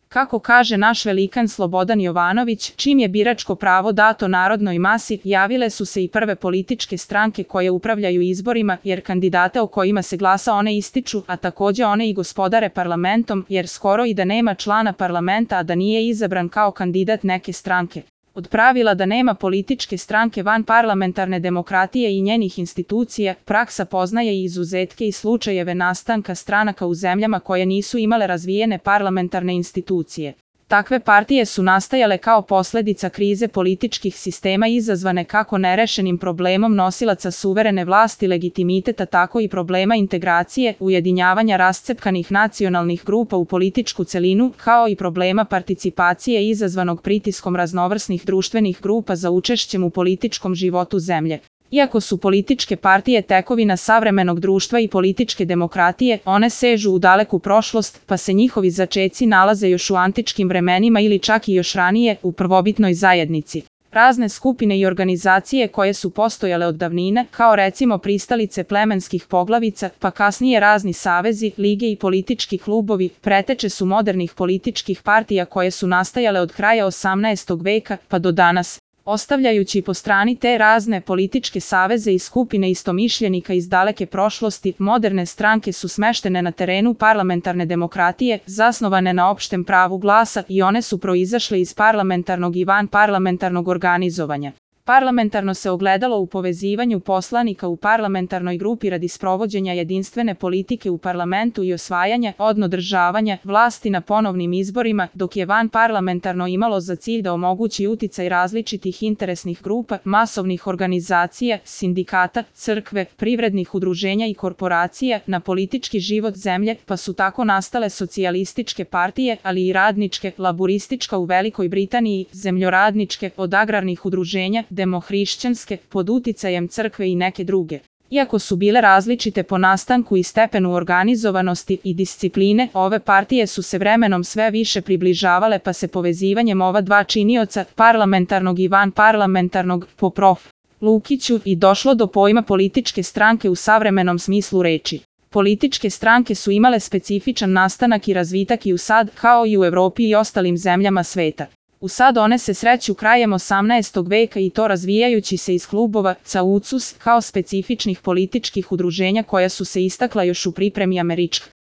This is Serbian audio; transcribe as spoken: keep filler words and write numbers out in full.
Kako kaže naš velikan Slobodan Jovanović, čim je biračko pravo dato narodnoj masi, javile su se i prve političke stranke koje upravljaju izborima, jer kandidate o kojima se glasa one ističu, a takođe one i gospodare parlamentom, jer skoro i da nema člana parlamenta, a da nije izabran kao kandidat neke stranke. Od pravila da nema političke stranke van parlamentarne demokratije i njenih institucija, praksa poznaje i izuzetke i slučajeve nastanka stranaka u zemljama koje nisu imale razvijene parlamentarne institucije. Takve partije su nastajale kao posledica krize političkih sistema izazvane kako nerešenim problemom nosilaca suverene vlasti legitimiteta, tako i problema integracije, ujedinjavanja rascepkanih nacionalnih grupa u političku celinu, kao i problema participacije izazvanog pritiskom raznovrsnih društvenih grupa za učešćem u političkom životu zemlje. Iako su političke partije tekovina savremenog društva i političke demokratije, one sežu u daleku prošlost, pa se njihovi začeci nalaze još u antičkim vremenima ili čak i još ranije, u prvobitnoj zajednici. Razne skupine i organizacije koje su postojale od davnine, kao recimo pristalice plemenskih poglavica, pa kasnije razni savezi, lige i politički klubovi, preteče su modernih političkih partija koje su nastajale od kraja osamnaestog veka pa do danas. Ostavljajući po strani te razne političke saveze i skupine istomišljenika iz daleke prošlosti, moderne stranke su smeštene na terenu parlamentarne demokratije, zasnovane na opštem pravu glasa, i one su proizašle iz parlamentarnog i vanparlamentarnog organizovanja. Parlamentarno se ogledalo u povezivanju poslanika u parlamentarnoj grupi radi sprovođenja jedinstvene politike u parlamentu i osvajanja, odnodržavanja vlasti na ponovnim izborima, dok je vanparlamentarno imalo za cilj da omogući uticaj različitih interesnih grupa, masovnih organizacija, sindikata, crkve, privrednih udruženja i korporacija na politički život zemlje, pa su tako nastale socijalističke partije, ali i radničke, laburistička u Velikoj Britaniji, zemljoradničke, od agrarnih udruženja, demohrišćanske, pod uticajem crkve i neke druge. Iako su bile različite po nastanku i stepenu organizovanosti i discipline, ove partije su se vremenom sve više približavale, pa se povezivanjem ova dva činioca, parlamentarnog i vanparlamentarnog, po prof. Lukiću, i došlo do pojma političke stranke u savremenom smislu reči. Političke stranke su imale specifičan nastanak i razvitak i u sad, kao i u Evropi i ostalim zemljama sveta. U sad one se sreću krajem osamnaestog veka i to razvijajući se iz klubova, caucus, kao specifičnih političkih udruženja koja su se istakla još u pripremi američka.